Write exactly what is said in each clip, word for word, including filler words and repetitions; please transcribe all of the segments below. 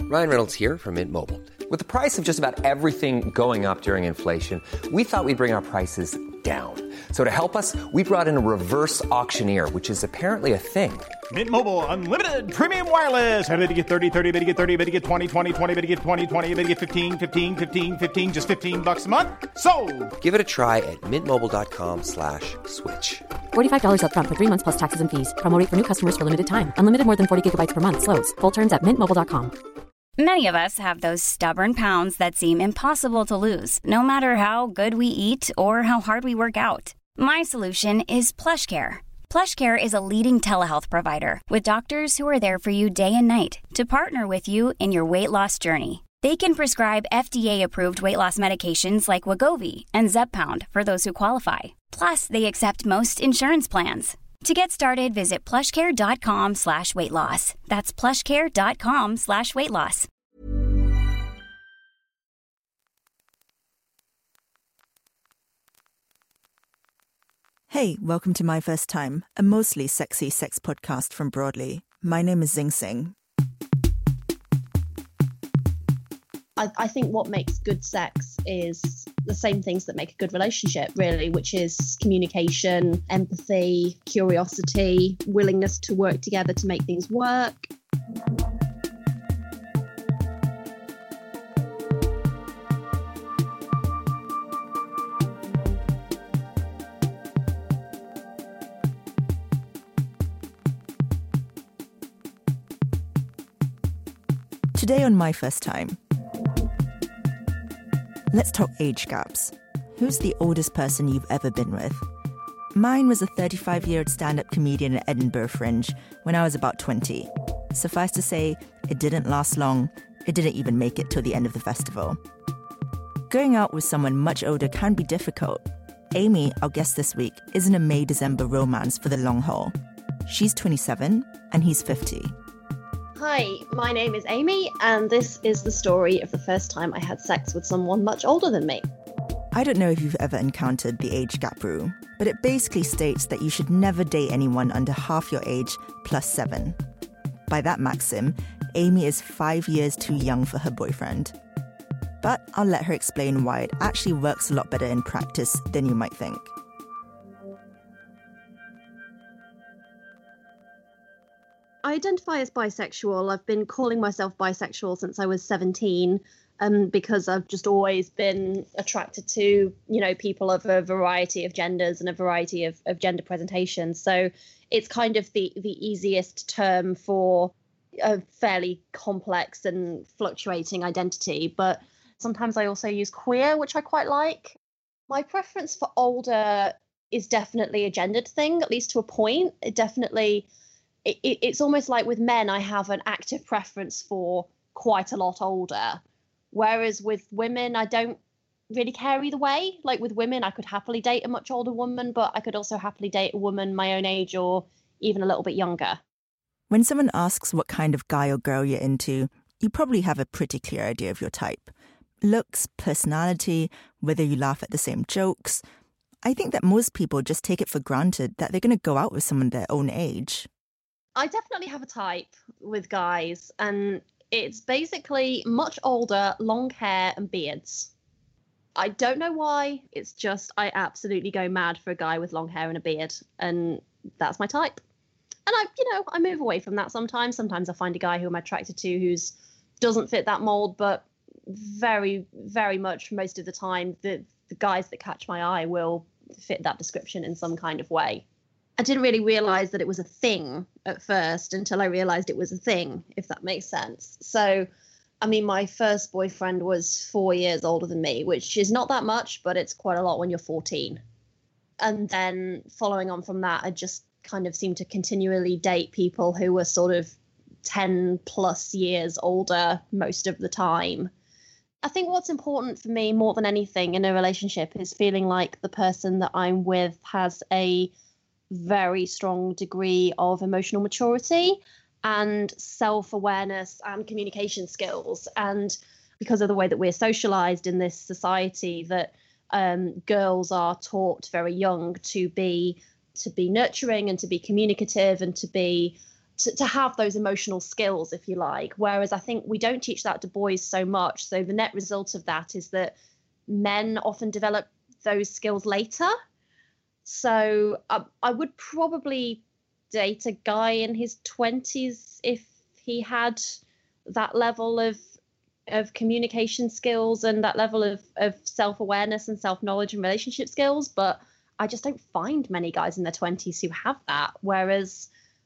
Ryan Reynolds here from Mint Mobile. With the price of just about everything going up during inflation, we thought we'd bring our prices down. So to help us, we brought in a reverse auctioneer, which is apparently a thing. Mint Mobile Unlimited Premium Wireless. How to get thirty, thirty, how to get thirty, how to get twenty, twenty, twenty, how to get twenty, twenty, how to get fifteen, fifteen, fifteen, fifteen, just fifteen bucks a month? Sold! Give it a try at mintmobile.com slash switch. forty-five dollars up front for three months plus taxes and fees. Promo rate for new customers for limited time. Unlimited more than forty gigabytes per month. Slows full terms at mint mobile dot com. Many of us have those stubborn pounds that seem impossible to lose, no matter how good we eat or how hard we work out. My solution is PlushCare. PlushCare is a leading telehealth provider with doctors who are there for you day and night to partner with you in your weight loss journey. They can prescribe F D A-approved weight loss medications like Wegovy and Zepbound for those who qualify. Plus, they accept most insurance plans. To get started, visit plushcare.com slash weight loss. That's plushcare.com slash weight loss. Hey, welcome to My First Time, a mostly sexy sex podcast from Broadly. My name is Zing Singh. I, I think what makes good sex is the same things that make a good relationship, really, which is communication, empathy, curiosity, willingness to work together to make things work. Today on My First Time, let's talk age gaps. Who's the oldest person you've ever been with? Mine was a thirty-five-year-old stand-up comedian at Edinburgh Fringe when I was about twenty. Suffice to say, it didn't last long. It didn't even make it till the end of the festival. Going out with someone much older can be difficult. Amy, our guest this week, is in a May-December romance for the long haul. She's twenty-seven and he's fifty. Hi, my name is Amy, and this is the story of the first time I had sex with someone much older than me. I don't know if you've ever encountered the age gap rule, but it basically states that you should never date anyone under half your age plus seven. By that maxim, Amy is five years too young for her boyfriend. But I'll let her explain why it actually works a lot better in practice than you might think. I identify as bisexual. I've been calling myself bisexual since I was seventeen, um, because I've just always been attracted to, you know, people of a variety of genders and a variety of, of gender presentations. So it's kind of the, the easiest term for a fairly complex and fluctuating identity. But sometimes I also use queer, which I quite like. My preference for older is definitely a gendered thing, at least to a point. It definitely... It, it, it's almost like with men, I have an active preference for quite a lot older. Whereas with women, I don't really care either way. Like with women, I could happily date a much older woman, but I could also happily date a woman my own age or even a little bit younger. When someone asks what kind of guy or girl you're into, you probably have a pretty clear idea of your type. Looks, personality, whether you laugh at the same jokes. I think that most people just take it for granted that they're going to go out with someone their own age. I definitely have a type with guys, and it's basically much older, long hair and beards. I don't know why. It's just I absolutely go mad for a guy with long hair and a beard, and that's my type. And I, you know, I move away from that sometimes. Sometimes I find a guy who I'm attracted to who's doesn't fit that mold, but very, very much most of the time, the, the guys that catch my eye will fit that description in some kind of way. I didn't really realize that it was a thing at first until I realized it was a thing, if that makes sense. So, I mean, my first boyfriend was four years older than me, which is not that much, but it's quite a lot when you're fourteen. And then following on from that, I just kind of seemed to continually date people who were sort of ten plus years older most of the time. I think what's important for me more than anything in a relationship is feeling like the person that I'm with has a very strong degree of emotional maturity and self-awareness and communication skills. And because of the way that we're socialized in this society, that um, girls are taught very young to be to be nurturing and to be communicative and to be to, to have those emotional skills, if you like. Whereas I think we don't teach that to boys so much. So the net result of that is that men often develop those skills later. So I, I would probably date a guy in his twenties if he had that level of of communication skills and that level of, of self-awareness and self-knowledge and relationship skills. But I just don't find many guys in their twenties who have that. Whereas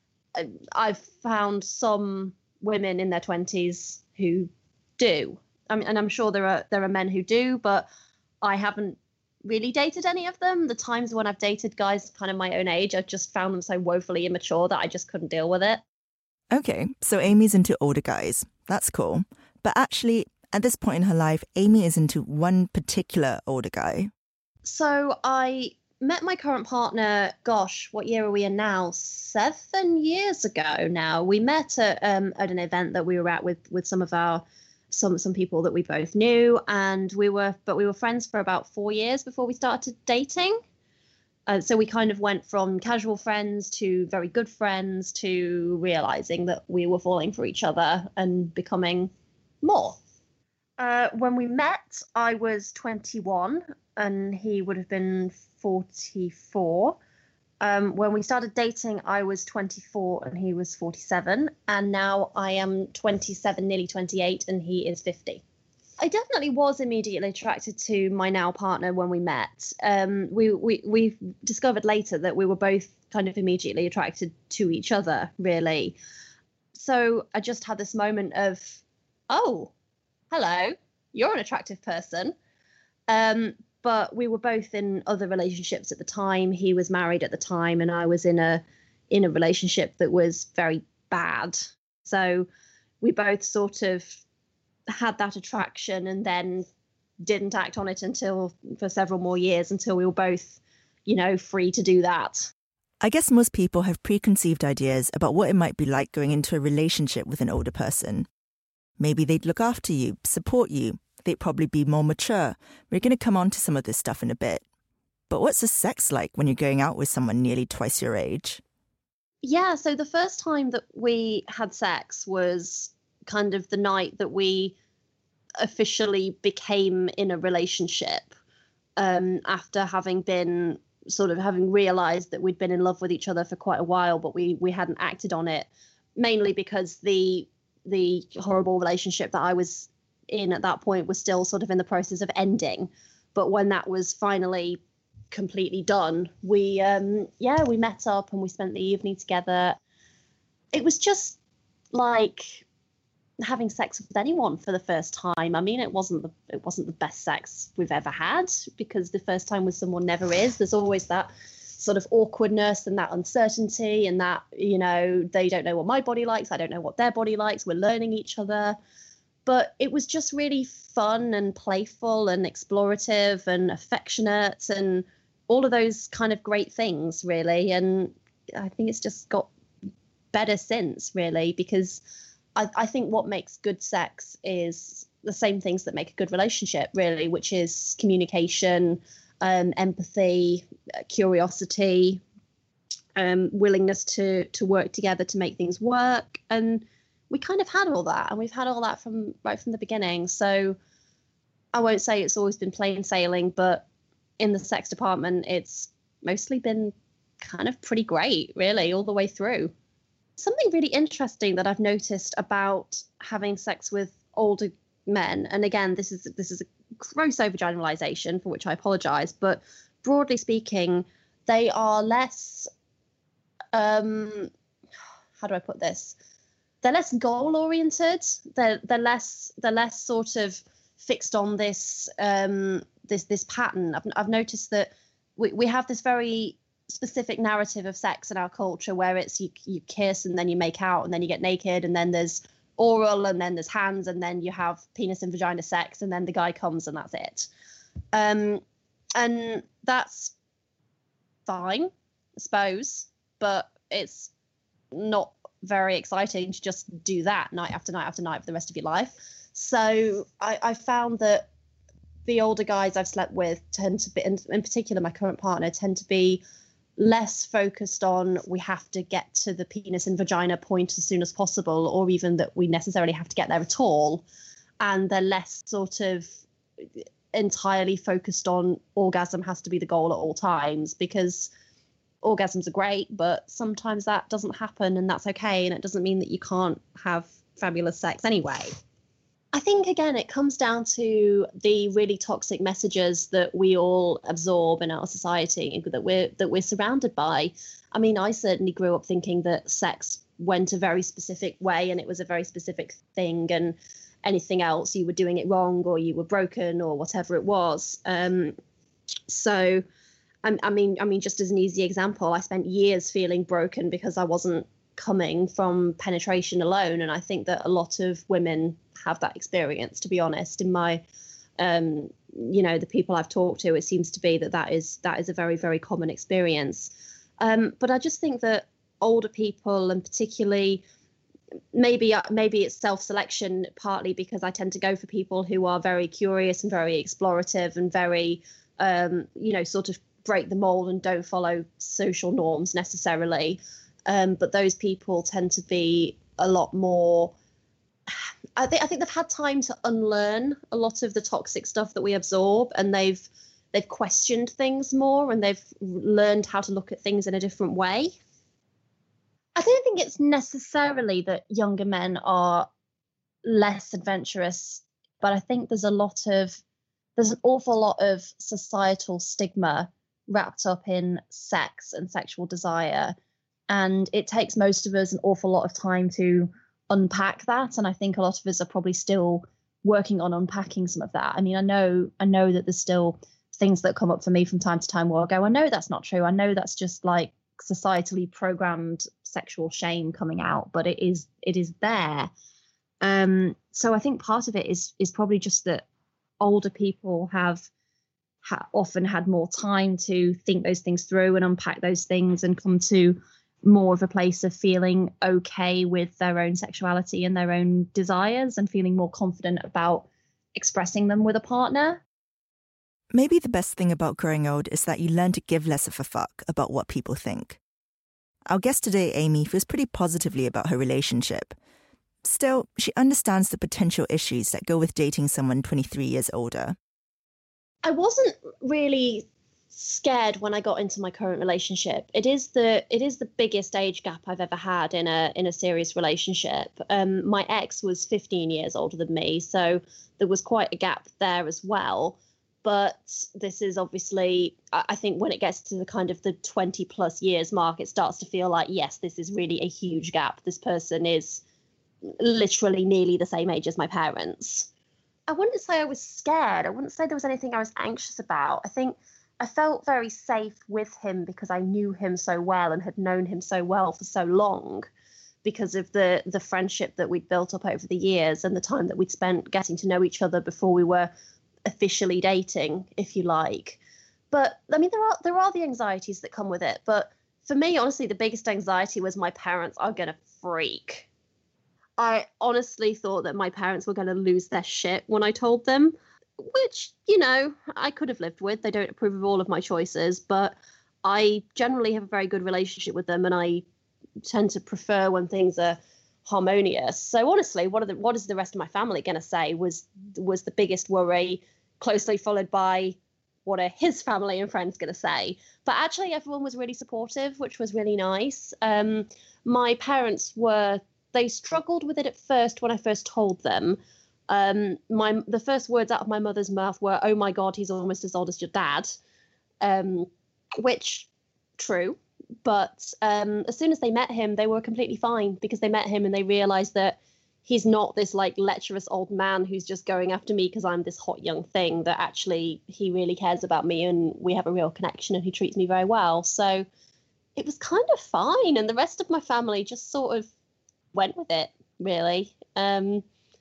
I've found some women in their twenties who do. I mean, and I'm sure there are there are men who do, but I haven't really dated any of them. The times when I've dated guys kind of my own age, I've just found them so woefully immature that I just couldn't deal with it. Okay, so Amy's into older guys. That's cool. But actually, at this point in her life, Amy is into one particular older guy. So I met my current partner, gosh, what year are we in now? Seven years ago now. We met at, um, at an event that we were at with with some of our some some people that we both knew, and we were but we were friends for about four years before we started dating. Uh, so we kind of went from casual friends to very good friends to realizing that we were falling for each other and becoming more. Uh, when we met, I was twenty-one and he would have been forty-four. Um, when we started dating, I was twenty-four and he was forty-seven. And now I am twenty-seven, nearly twenty-eight, and he is fifty. I definitely was immediately attracted to my now partner when we met. Um, we, we, we discovered later that we were both kind of immediately attracted to each other, really. So I just had this moment of, oh, hello, you're an attractive person. Um, but we were both in other relationships at the time. He was married at the time, and I was in a in a relationship that was very bad. So we both sort of had that attraction and then didn't act on it until for several more years until we were both, you know, free to do that. I guess most people have preconceived ideas about what it might be like going into a relationship with an older person. Maybe they'd look after you, support you. They'd probably be more mature. We're going to come on to some of this stuff in a bit. But what's the sex like when you're going out with someone nearly twice your age? Yeah, so the first time that we had sex was kind of the night that we officially became in a relationship, um, after having been sort of having realized that we'd been in love with each other for quite a while, but we we hadn't acted on it, mainly because the the horrible relationship that I was in at that point was still sort of in the process of ending. But when that was finally completely done, we um yeah we met up and we spent the evening together. It was just like having sex with anyone for the first time. I mean, it wasn't the it wasn't the best sex we've ever had, because the first time with someone never is. There's always that sort of awkwardness and that uncertainty and that, you know, they don't know what my body likes, I don't know what their body likes, we're learning each other. But it was just really fun and playful and explorative and affectionate and all of those kind of great things, really. And I think it's just got better since, really, because I, I think what makes good sex is the same things that make a good relationship, really, which is communication, um, empathy, curiosity, um, willingness to to work together to make things work. And we kind of had all that, and we've had all that from right from the beginning. So I won't say it's always been plain sailing, but in the sex department, it's mostly been kind of pretty great, really, all the way through. Something really interesting that I've noticed about having sex with older men, and again, this is this is a gross overgeneralization for which I apologize, but broadly speaking, they are less, um, how do I put this? They're less goal oriented. They're they're less they're less sort of fixed on this um, this this pattern. I've I've noticed that we we have this very specific narrative of sex in our culture where it's you you kiss and then you make out and then you get naked and then there's oral and then there's hands and then you have penis and vagina sex and then the guy comes and that's it. Um, and that's fine, I suppose, but it's not very exciting to just do that night after night after night for the rest of your life. So I, I found that the older guys I've slept with tend to be, in, in particular my current partner, tend to be less focused on we have to get to the penis and vagina point as soon as possible, or even that we necessarily have to get there at all. And they're less sort of entirely focused on orgasm has to be the goal at all times, because orgasms are great, but sometimes that doesn't happen, and that's okay. And it doesn't mean that you can't have fabulous sex anyway. I think, again, it comes down to the really toxic messages that we all absorb in our society, that we're that we're surrounded by. I mean, I certainly grew up thinking that sex went a very specific way and it was a very specific thing, and anything else, you were doing it wrong or you were broken or whatever it was. Um, so, I, I mean, I mean, just as an easy example, I spent years feeling broken because I wasn't coming from penetration alone, and I think that a lot of women have that experience. To be honest, in my, um, you know, the people I've talked to, it seems to be that that is that is a very, very common experience. Um, but I just think that older people, and particularly. Maybe maybe it's self-selection, partly because I tend to go for people who are very curious and very explorative and very, um, you know, sort of break the mold and don't follow social norms necessarily. Um, but those people tend to be a lot more. I think I think they've had time to unlearn a lot of the toxic stuff that we absorb, and they've they've questioned things more, and they've learned how to look at things in a different way. I don't think it's necessarily that younger men are less adventurous, but I think there's a lot of, there's an awful lot of societal stigma wrapped up in sex and sexual desire. And it takes most of us an awful lot of time to unpack that. And I think a lot of us are probably still working on unpacking some of that. I mean, I know, I know that there's still things that come up for me from time to time where I go, I know that's not true. I know that's just like societally programmed sexual shame coming out, but it is it is there. Um, so I think part of it is is probably just that older people have ha- often had more time to think those things through and unpack those things and come to more of a place of feeling okay with their own sexuality and their own desires and feeling more confident about expressing them with a partner. Maybe the best thing about growing old is that you learn to give less of a fuck about what people think. Our guest today, Amy, feels pretty positively about her relationship. Still, she understands the potential issues that go with dating someone twenty-three years older. I wasn't really scared when I got into my current relationship. It is the it is the biggest age gap I've ever had in a in a serious relationship. Um, my ex was fifteen years older than me, so there was quite a gap there as well. But this is obviously, I think when it gets to the kind of the twenty plus years mark, it starts to feel like, yes, this is really a huge gap. This person is literally nearly the same age as my parents. I wouldn't say I was scared. I wouldn't say there was anything I was anxious about. I think I felt very safe with him because I knew him so well and had known him so well for so long, because of the the friendship that we'd built up over the years and the time that we'd spent getting to know each other before we were officially dating, if you like. But I mean, there are there are the anxieties that come with it. But for me, honestly, the biggest anxiety was my parents are going to freak. I honestly thought that my parents were going to lose their shit when I told them, which, you know, I could have lived with. They don't approve of all of my choices, but I generally have a very good relationship with them, and I tend to prefer when things are harmonious. So honestly, what are the what is the rest of my family going to say was was the biggest worry, closely followed by what are his family and friends going to say. But actually, everyone was really supportive, which was really nice. Um, my parents were, they struggled with it at first when I first told them. Um, my the first words out of my mother's mouth were, "Oh my God, he's almost as old as your dad," um, which, true. But um, as soon as they met him, they were completely fine, because they met him and they realized that he's not this like lecherous old man who's just going after me because I'm this hot young thing, that actually he really cares about me and we have a real connection and he treats me very well. So it was kind of fine. And the rest of my family just sort of went with it, really, um,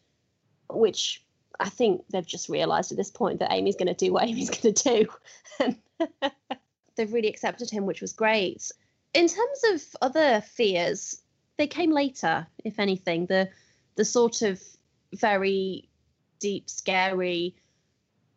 which I think they've just realized at this point that Amy's going to do what Amy's going to do. And they've really accepted him, which was great. In terms of other fears, they came later, if anything. The the sort of very deep, scary,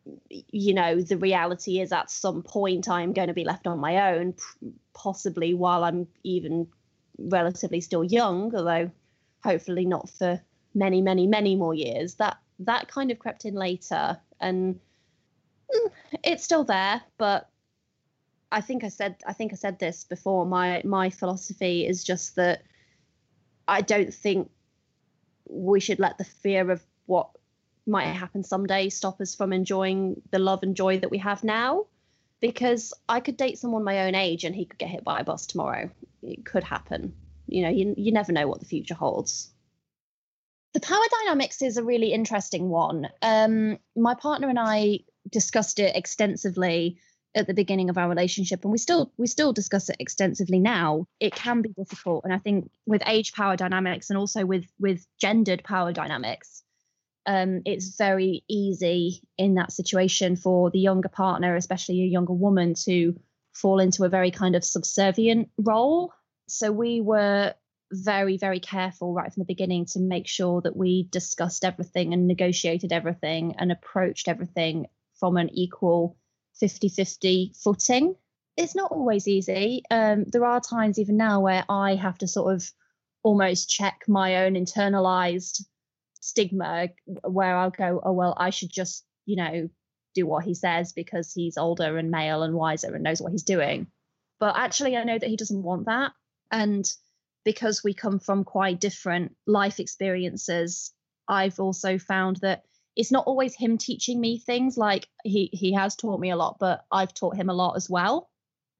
you know, the reality is at some point I'm going to be left on my own, possibly while I'm even relatively still young, although hopefully not for many, many, many more years. That that kind of crept in later, and it's still there. But I think I said I think I said this before. My my philosophy is just that I don't think we should let the fear of what might happen someday stop us from enjoying the love and joy that we have now. Because I could date someone my own age and he could get hit by a bus tomorrow. It could happen. You know, you you never know what the future holds. The power dynamics is a really interesting one. Um, my partner and I discussed it extensively at the beginning of our relationship, and we still we still discuss it extensively now. It can be difficult, and I think with age power dynamics and also with with gendered power dynamics, um, it's very easy in that situation for the younger partner, especially a younger woman, to fall into a very kind of subservient role. So we were very, very careful right from the beginning to make sure that we discussed everything and negotiated everything and approached everything from an equal fifty-fifty footing. It's not always easy. Um, there are times even now where I have to sort of almost check my own internalized stigma, where I'll go, oh, well, I should just, you know, do what he says because he's older and male and wiser and knows what he's doing. But actually, I know that he doesn't want that. And because we come from quite different life experiences, I've also found that it's not always him teaching me things. Like he he has taught me a lot, but I've taught him a lot as well.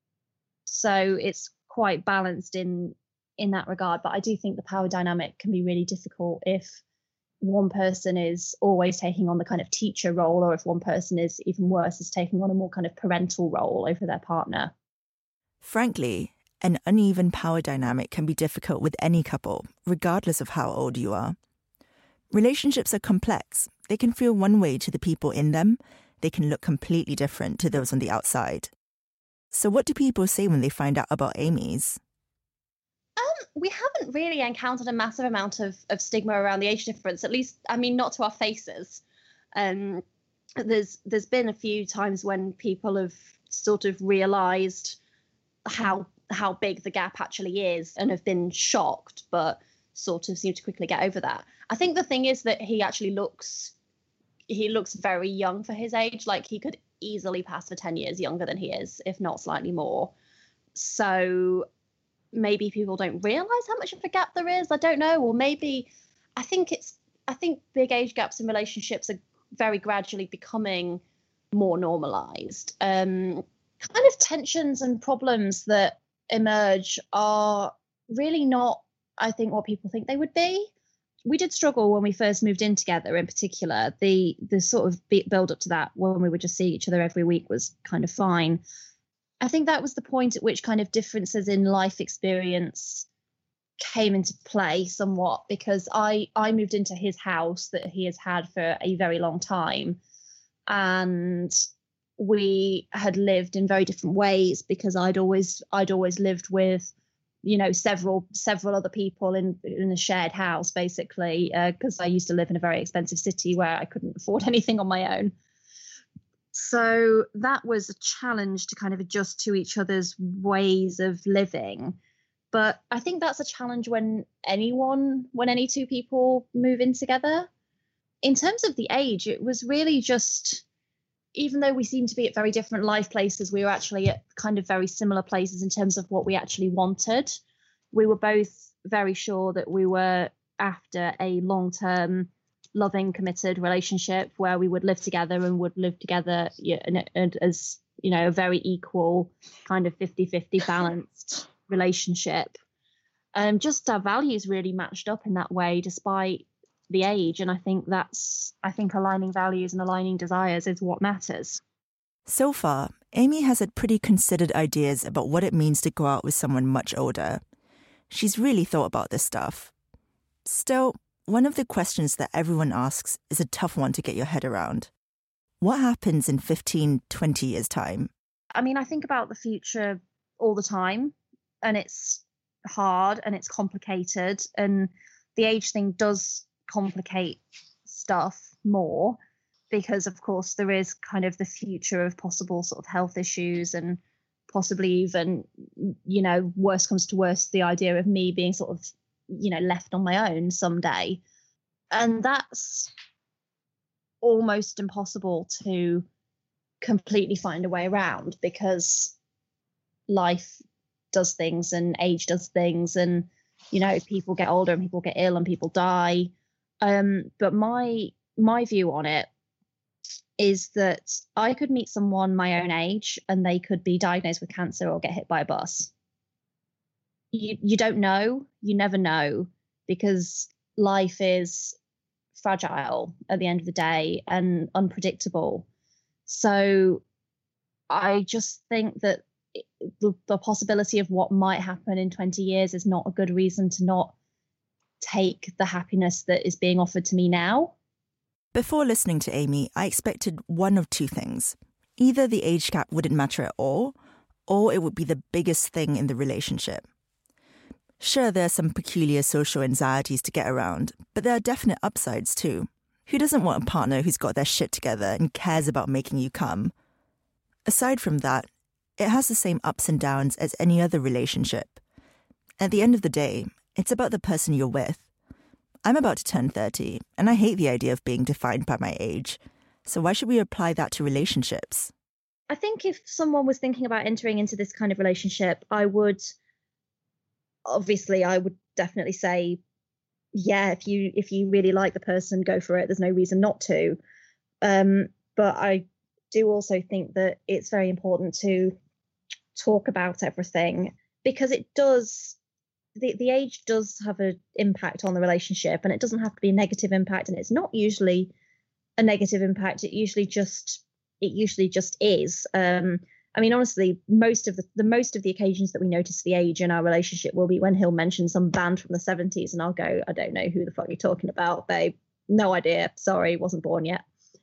So it's quite balanced in in that regard. But I do think the power dynamic can be really difficult if one person is always taking on the kind of teacher role, or if one person is even worse, is taking on a more kind of parental role over their partner. Frankly, an uneven power dynamic can be difficult with any couple, regardless of how old you are. Relationships are complex. They can feel one way to the people in them. They can look completely different to those on the outside. So what do people say when they find out about Amy's? Um, we haven't really encountered a massive amount of, of stigma around the age difference, at least, I mean, not to our faces. Um, there's there's been a few times when people have sort of realised how how big the gap actually is and have been shocked, but sort of seem to quickly get over that. I think the thing is that he actually looks, he looks very young for his age. Like he could easily pass for ten years younger than he is, if not slightly more. So maybe people don't realise how much of a gap there is. I don't know. Or maybe, I think it's, I think big age gaps in relationships are very gradually becoming more normalised. Um, kind of tensions and problems that emerge are really not, I think, what people think they would be. We did struggle when we first moved in together, in particular. The the sort of build up to that, when we would just see each other every week, was kind of fine. I think that was the point at which kind of differences in life experience came into play somewhat, because I, I moved into his house that he has had for a very long time. And we had lived in very different ways, because I'd always I'd always lived with, you know, several several other people in in a shared house, basically, because uh, I used to live in a very expensive city where I couldn't afford anything on my own. So that was a challenge to kind of adjust to each other's ways of living. But I think that's a challenge when anyone, when any two people move in together. In terms of the age, it was really just, even though we seemed to be at very different life places, we were actually at kind of very similar places in terms of what we actually wanted. We were both very sure that we were after a long-term, loving, committed relationship where we would live together and would live together, yeah, and, and as, you know, a very equal kind of fifty-fifty balanced relationship. Um, just our values really matched up in that way, despite the age. And I think that's, I think aligning values and aligning desires is what matters. So far, Amy has had pretty considered ideas about what it means to go out with someone much older. She's really thought about this stuff. Still, one of the questions that everyone asks is a tough one to get your head around. What happens in fifteen, twenty years' time? I mean, I think about the future all the time, and it's hard and it's complicated, and the age thing does complicate stuff more. because of course there is kind of the future of possible sort of health issues and possibly even, you know, worst comes to worst, the idea of me being sort of, you know, left on my own someday. And that's almost impossible to completely find a way around, because life does things and age does things, and, you know, people get older and people get ill and people die. Um, but my my view on it is that I could meet someone my own age and they could be diagnosed with cancer or get hit by a bus. You you don't know, you never know, because life is fragile at the end of the day and unpredictable. So I just think that the, the possibility of what might happen in twenty years is not a good reason to not take the happiness that is being offered to me now. Before listening to Amy, I expected one of two things. Either the age gap wouldn't matter at all, or it would be the biggest thing in the relationship. Sure, there are some peculiar social anxieties to get around, but there are definite upsides too. Who doesn't want a partner who's got their shit together and cares about making you come? Aside from that, it has the same ups and downs as any other relationship. At the end of the day, it's about the person you're with. I'm about to turn thirty, and I hate the idea of being defined by my age. So why should we apply that to relationships? I think if someone was thinking about entering into this kind of relationship, I would, obviously, I would definitely say, yeah, if you if you really like the person, go for it. There's no reason not to. Um, but I do also think that it's very important to talk about everything, because it does, the, the age does have an impact on the relationship, and it doesn't have to be a negative impact, and it's not usually a negative impact. It usually just it usually just is. Um, I mean, honestly, most of the, the most of the occasions that we notice the age in our relationship will be when he'll mention some band from the seventies, and I'll go, I don't know who the fuck you're talking about, babe. No idea. Sorry, wasn't born yet.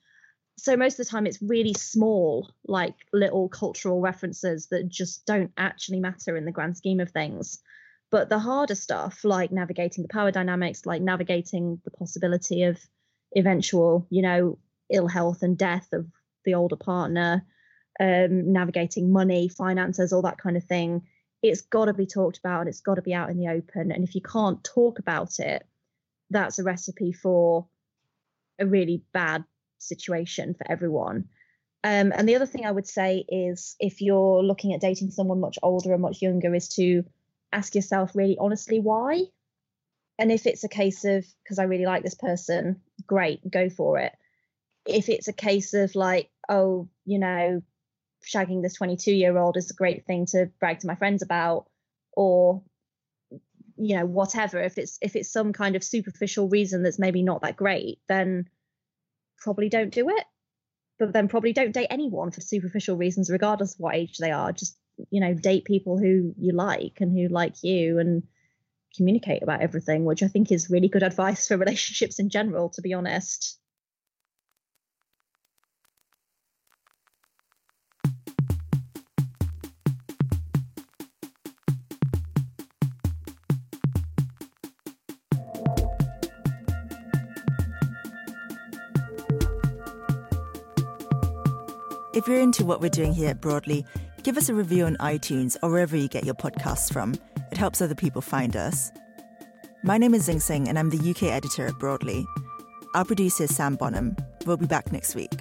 So most of the time it's really small, like little cultural references that just don't actually matter in the grand scheme of things. But the harder stuff, like navigating the power dynamics, like navigating the possibility of eventual, you know, ill health and death of the older partner, um, navigating money, finances, all that kind of thing, it's got to be talked about and it's got to be out in the open. And if you can't talk about it, that's a recipe for a really bad situation for everyone. Um, and the other thing I would say is, if you're looking at dating someone much older or much younger, is to ask yourself really honestly why. And if it's a case of, because I really like this person, great, go for it. If it's a case of like, oh, you know, shagging this twenty-two year old is a great thing to brag to my friends about, or, you know, whatever, if it's if it's some kind of superficial reason that's maybe not that great, then probably don't do it. But then probably don't date anyone for superficial reasons, regardless of what age they are. Just, you know, date people who you like and who like you, and communicate about everything, which I think is really good advice for relationships in general, to be honest. If you're into what we're doing here at Broadly, give us a review on iTunes or wherever you get your podcasts from. It helps other people find us. My name is Zing Singh, and I'm the U K editor at Broadly. Our producer is Sam Bonham. We'll be back next week.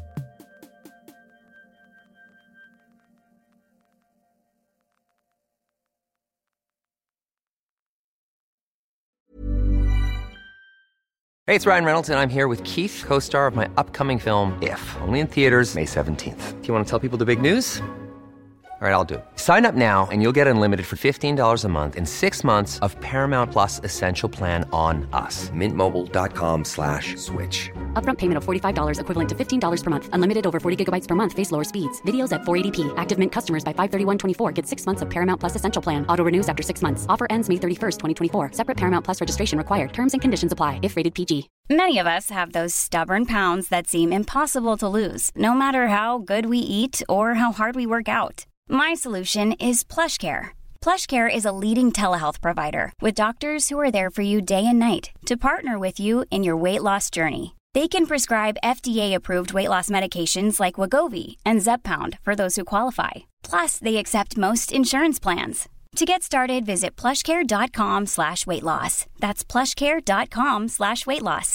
Hey, it's Ryan Reynolds, and I'm here with Keith, co-star of my upcoming film, If, only in theaters May seventeenth. Do you want to tell people the big news? All right, I'll do it. Sign up now and you'll get unlimited for fifteen dollars a month and six months of Paramount Plus Essential Plan on us. Mint Mobile dot com slash switch. Upfront payment of forty-five dollars equivalent to fifteen dollars per month. Unlimited over forty gigabytes per month. Face lower speeds. Videos at four eighty p. Active Mint customers by five thirty-one twenty-four get six months of Paramount Plus Essential Plan. Auto renews after six months. Offer ends May thirty-first, twenty twenty-four. Separate Paramount Plus registration required. Terms and conditions apply if rated P G. Many of us have those stubborn pounds that seem impossible to lose, no matter how good we eat or how hard we work out. My solution is PlushCare. PlushCare is a leading telehealth provider with doctors who are there for you day and night to partner with you in your weight loss journey. They can prescribe F D A-approved weight loss medications like Wegovy and Zepbound for those who qualify. Plus, they accept most insurance plans. To get started, visit plushcare.com slash weight loss. That's plushcare.com slash weight loss.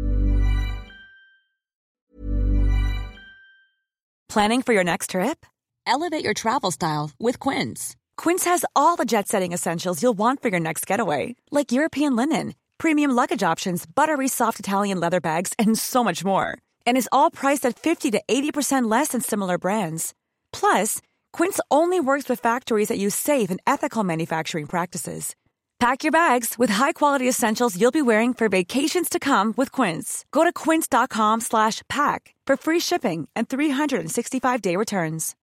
Planning for your next trip? Elevate your travel style with Quince. Quince has all the jet-setting essentials you'll want for your next getaway, like European linen, premium luggage options, buttery soft Italian leather bags, and so much more. And is all priced at fifty to eighty percent less than similar brands. Plus, Quince only works with factories that use safe and ethical manufacturing practices. Pack your bags with high-quality essentials you'll be wearing for vacations to come with Quince. Go to quince.com slash pack for free shipping and three sixty-five day returns.